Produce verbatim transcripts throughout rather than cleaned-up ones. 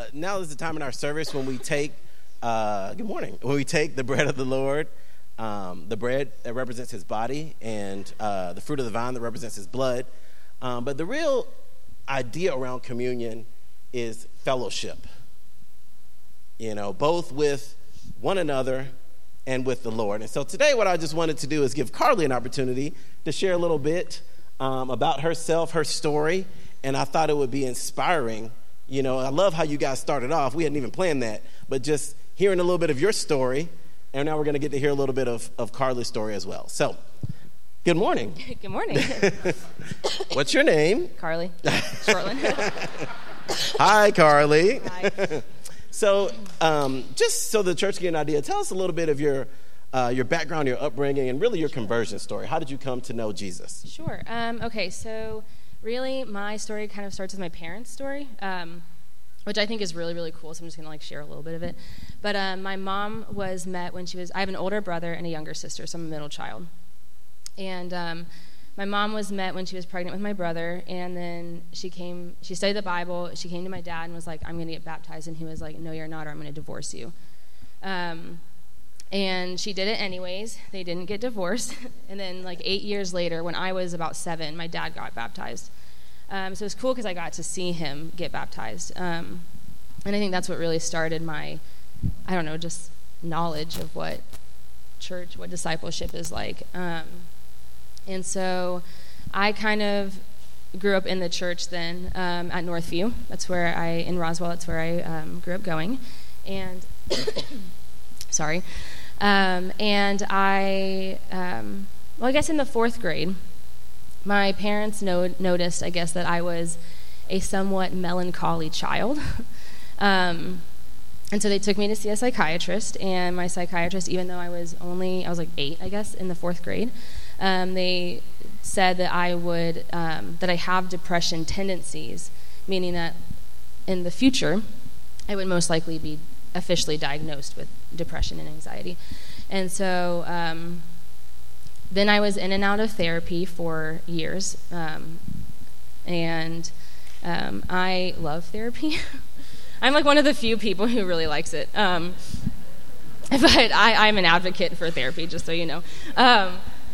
now is the time in our service when we take, uh, good morning, when we take the bread of the Lord, um, the bread that represents his body, and uh, the fruit of the vine that represents his blood. Um, but the real idea around communion is fellowship, you know, both with one another and with the Lord. And so today what I just wanted to do is give Carly an opportunity to share a little bit um, about herself, her story, and I thought it would be inspiring. You know, I love how you guys started off. We hadn't even planned that, but just hearing a little bit of your story, and now we're going to get to hear a little bit of, of Carly's story as well. So, good morning. Good morning. What's your name? Carly Shortland. Hi, Carly. Hi. So, um, just so the church can get an idea, tell us a little bit of your uh, your background, your upbringing, and really your conversion story. How did you come to know Jesus? Sure. Um, okay, so really my story kind of starts with my parents' story, um, which I think is really, really cool, so I'm just going to like share a little bit of it. But um, my mom was met when she was, I have an older brother and a younger sister, so I'm a middle child. And um, my mom was met when she was pregnant with my brother, and then she came, she studied the Bible, she came to my dad and was like, I'm going to get baptized, and he was like, no, you're not, or I'm going to divorce you. Um, and she did it anyways. They didn't get divorced. And then like eight years later, when I was about seven, my dad got baptized. Um, so it was cool because I got to see him get baptized. Um, and I think that's what really started my, I don't know, just knowledge of what church, what discipleship is like. Um, and so I kind of grew up in the church then um, at Northview. That's where I, in Roswell, that's where I um, grew up going. And, sorry. Um, and I, um, well, I guess in the fourth grade, my parents no- noticed, I guess, that I was a somewhat melancholy child. um, and so they took me to see a psychiatrist, and my psychiatrist, even though I was only, I was like eight, I guess, in the fourth grade, um, they said that I would, um, that I have depression tendencies, meaning that in the future, I would most likely be officially diagnosed with depression and anxiety. And so um, then I was in and out of therapy for years, um, and um, I love therapy. I'm like one of the few people who really likes it, um, but I, I'm an advocate for therapy, just so you know. Um,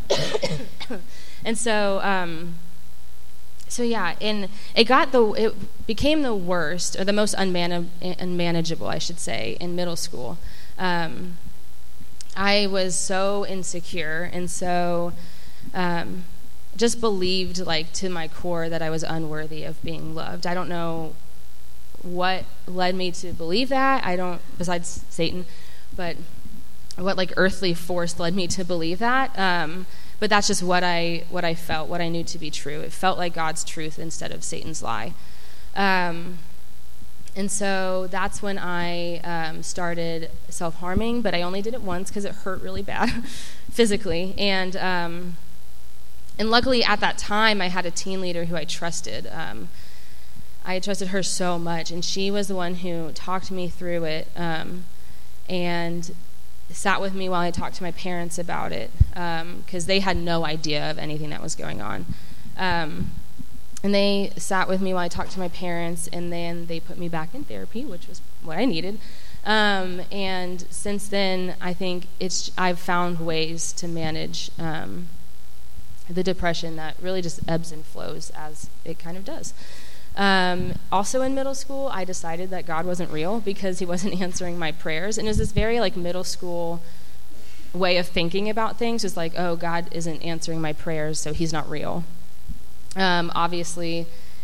and so, um, so yeah, and it got the, it became the worst, or the most unman- unmanageable, I should say, in middle school. Um, I was so insecure and so um, just believed, like, to my core that I was unworthy of being loved. I don't know what led me to believe that. I don't, besides Satan, but what, like, earthly force led me to believe that. Um, but that's just what I what I felt, what I knew to be true. It felt like God's truth instead of Satan's lie. Um, and so that's when I um, started self-harming, but I only did it once because it hurt really bad physically. And um, and luckily at that time I had a teen leader who I trusted. Um, I trusted her so much, and she was the one who talked me through it um, and sat with me while I talked to my parents about it, because um, they had no idea of anything that was going on. Um, and they sat with me while I talked to my parents, and then they put me back in therapy, which was what I needed. Um, and since then, I think it's I've found ways to manage um, the depression that really just ebbs and flows as it kind of does. Um, also in middle school, I decided that God wasn't real because he wasn't answering my prayers. And it was this very like middle school way of thinking about things. It's like, oh, God isn't answering my prayers, so he's not real. Um, obviously,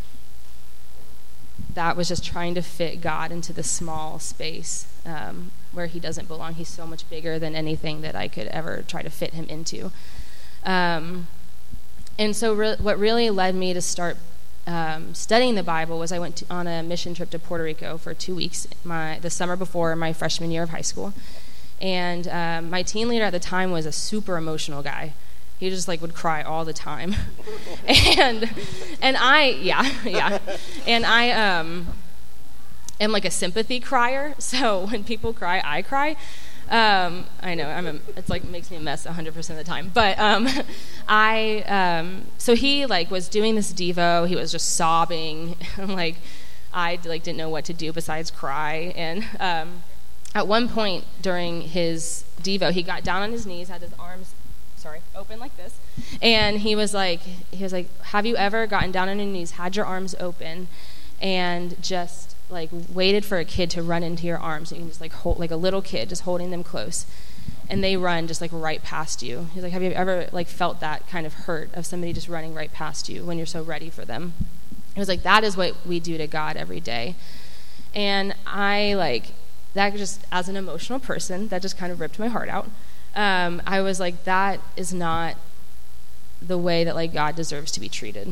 that was just trying to fit God into the small space um, where he doesn't belong. He's so much bigger than anything that I could ever try to fit him into. Um, and so re- what really led me to start Um, studying the Bible was I went to, on a mission trip to Puerto Rico for two weeks, my the summer before my freshman year of high school. And um, my teen leader at the time was a super emotional guy. He just like would cry all the time. and and I, yeah, yeah. And I um, am like a sympathy crier. So when people cry, I cry. Um, I know, I'm a, it's like makes me a mess one hundred percent of the time. But um, I, um, so he like was doing this Devo. He was just sobbing. I'm like, I like didn't know what to do besides cry. And um, at one point during his Devo, he got down on his knees, had his arms, sorry, open like this, and he was like, he was like, have you ever gotten down on your knees, had your arms open, and just like waited for a kid to run into your arms, and you can just like hold, like a little kid, just holding them close, and they run just like right past you. He's like, have you ever like felt that kind of hurt of somebody just running right past you when you're so ready for them? It was like, that is what we do to God every day. And I like, that just, as an emotional person, that just kind of ripped my heart out. Um, I was like, that is not the way that like God deserves to be treated.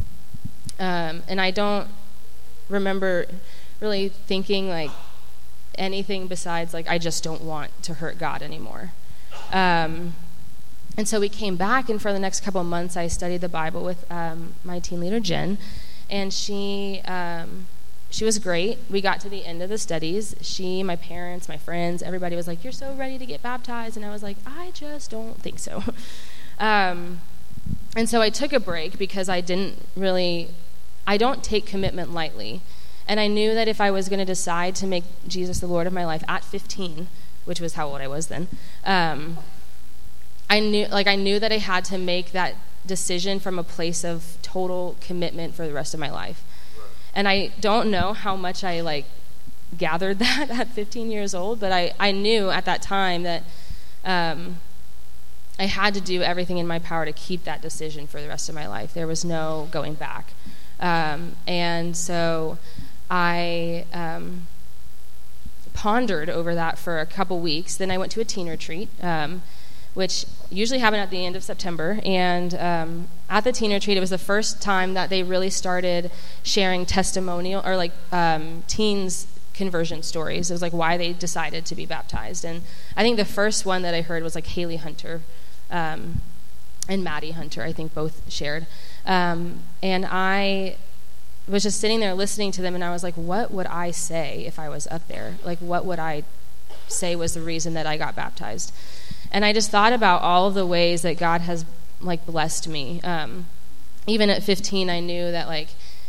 Um, and I don't remember really thinking like anything besides like, I just don't want to hurt God anymore. Um, and so we came back, and for the next couple of months, I studied the Bible with um, my team leader, Jen. And she um, she was great. We got to the end of the studies. She, my parents, my friends, everybody was like, you're so ready to get baptized. And I was like, I just don't think so. um, and so I took a break because I didn't really, I don't take commitment lightly. And I knew that if I was going to decide to make Jesus the Lord of my life at fifteen, which was how old I was then, um, I knew, like I knew that I had to make that decision from a place of total commitment for the rest of my life. Right. And I don't know how much I like gathered that at fifteen years old, but I, I knew at that time that um, I had to do everything in my power to keep that decision for the rest of my life. There was no going back. Um, and so I um, pondered over that for a couple weeks. Then I went to a teen retreat, um, which usually happened at the end of September. And um, at the teen retreat, it was the first time that they really started sharing testimonial, or like um, teens' conversion stories. It was like why they decided to be baptized. And I think the first one that I heard was like Haley Hunter um, and Maddie Hunter, I think both shared. Um, and I was just sitting there listening to them, and I was like, what would I say if I was up there? Like, what would I say was the reason that I got baptized? And I just thought about all of the ways that God has, like, blessed me. Um, even at fifteen, I knew that, like,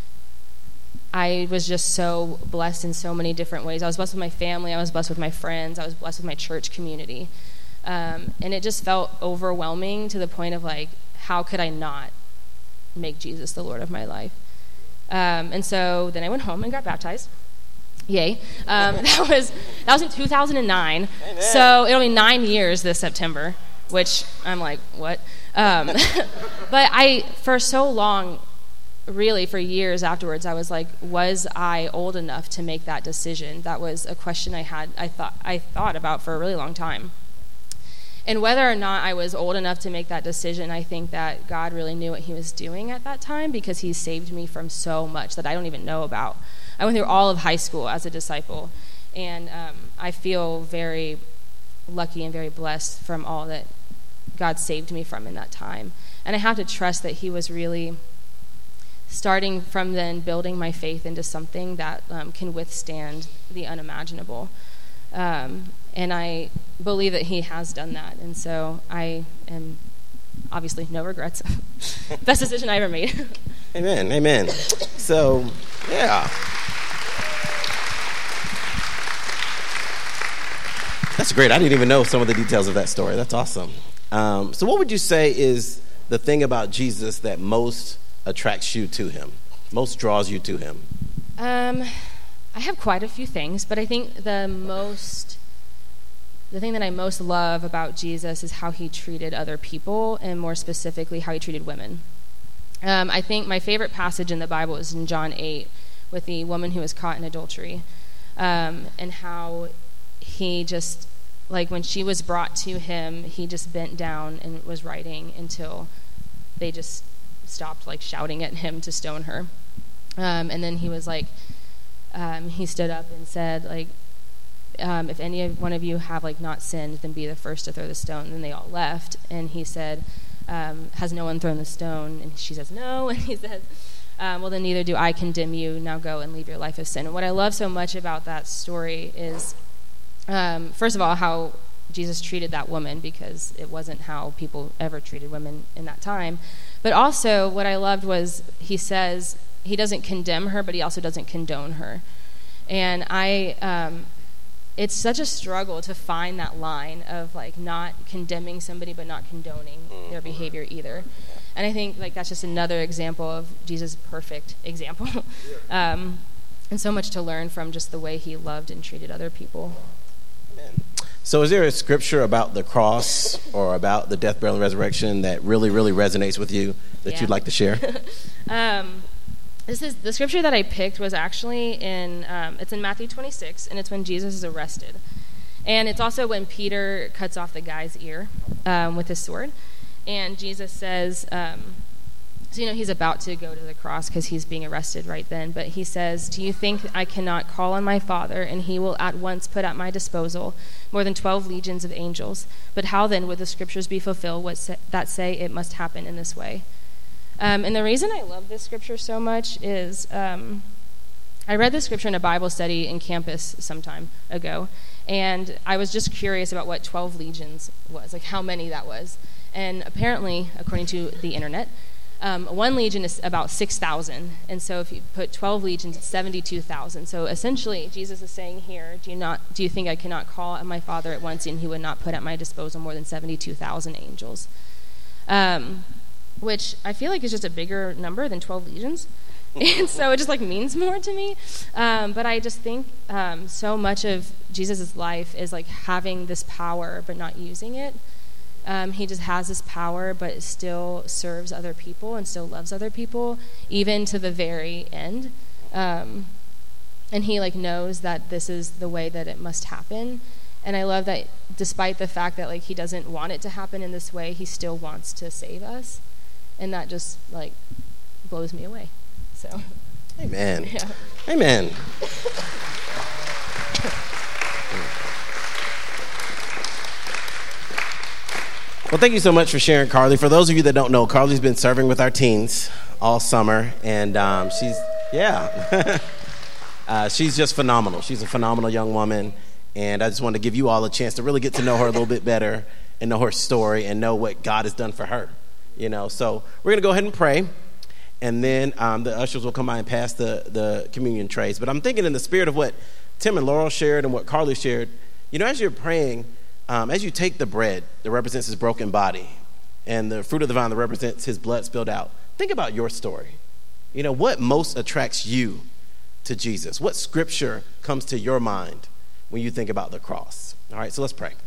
I was just so blessed in so many different ways. I was blessed with my family. I was blessed with my friends. I was blessed with my church community. Um, and it just felt overwhelming to the point of, like, how could I not make Jesus the Lord of my life? Um, and so then I went home and got baptized. Yay. Um, that was that was in two thousand nine. Amen. So it'll be nine years this September, which I'm like, what? Um, but I, for so long, really for years afterwards, I was like, was I old enough to make that decision? That was a question I had, I thought, I thought about for a really long time. And whether or not I was old enough to make that decision, I think that God really knew what he was doing at that time, because he saved me from so much that I don't even know about. I went through all of high school as a disciple, and um, I feel very lucky and very blessed from all that God saved me from in that time. And I have to trust that he was really starting from then building my faith into something that um, can withstand the unimaginable. Um, and I believe that he has done that. And so I am obviously no regrets. Best decision I ever made. Amen. Amen. So, yeah. That's great. I didn't even know some of the details of that story. That's awesome. Um, so what would you say is the thing about Jesus that most attracts you to him, most draws you to him? Um, I have quite a few things, but I think the most, the thing that I most love about Jesus is how he treated other people, and more specifically, how he treated women. Um, I think my favorite passage in the Bible is in John eight with the woman who was caught in adultery, um, and how he just, like when she was brought to him, he just bent down and was writing until they just stopped like shouting at him to stone her. Um, and then he was like, um, he stood up and said, like, um, if any of one of you have like not sinned, then be the first to throw the stone. And then they all left. And he said, um, has no one thrown the stone? And she says, no. And he says, um, well, then neither do I condemn you. Now go and leave your life of sin. And what I love so much about that story is, Um, first of all, how Jesus treated that woman, because it wasn't how people ever treated women in that time. But also, what I loved was he says, he doesn't condemn her, but he also doesn't condone her. And I, um, it's such a struggle to find that line of like not condemning somebody, but not condoning their behavior either. And I think like that's just another example of Jesus' perfect example. um, and so much to learn from just the way he loved and treated other people. Amen. So is there a scripture about the cross or about the death, burial, and resurrection that really, really resonates with you that yeah. you'd like to share? um, this is the scripture that I picked was actually in, um, it's in Matthew twenty-six, and it's when Jesus is arrested. And it's also when Peter cuts off the guy's ear um, with his sword. And Jesus says, um, so, you know, he's about to go to the cross because he's being arrested right then. But he says, do you think I cannot call on my Father, and he will at once put at my disposal more than twelve legions of angels? But how then would the scriptures be fulfilled what sa- that say it must happen in this way? Um, and the reason I love this scripture so much is um, I read this scripture in a Bible study in campus some time ago. And I was just curious about what twelve legions was, like how many that was. And apparently, according to the internet, um, one legion is about six thousand. And so if you put twelve legions, it's seventy-two thousand. So essentially, Jesus is saying here, do you not, do you think I cannot call on my Father at once, and he would not put at my disposal more than seventy-two thousand angels? Um, which I feel like is just a bigger number than twelve legions. And so it just like means more to me. Um, but I just think um, so much of Jesus' life is like having this power but not using it. Um, he just has this power but still serves other people and still loves other people, even to the very end. Um, and he like knows that this is the way that it must happen. And I love that despite the fact that like he doesn't want it to happen in this way, he still wants to save us. And that just like blows me away. So. Amen. Yeah. Amen. Well, thank you so much for sharing, Carly. For those of you that don't know, Carly's been serving with our teens all summer, and um, she's, yeah, uh, she's just phenomenal. She's a phenomenal young woman, and I just wanted to give you all a chance to really get to know her a little bit better and know her story and know what God has done for her, you know. So we're going to go ahead and pray, and then um, the ushers will come by and pass the, the communion trays. But I'm thinking in the spirit of what Tim and Laurel shared and what Carly shared, you know, as you're praying, Um, as you take the bread that represents his broken body and the fruit of the vine that represents his blood spilled out, think about your story. You know, what most attracts you to Jesus? What scripture comes to your mind when you think about the cross? All right, so let's pray.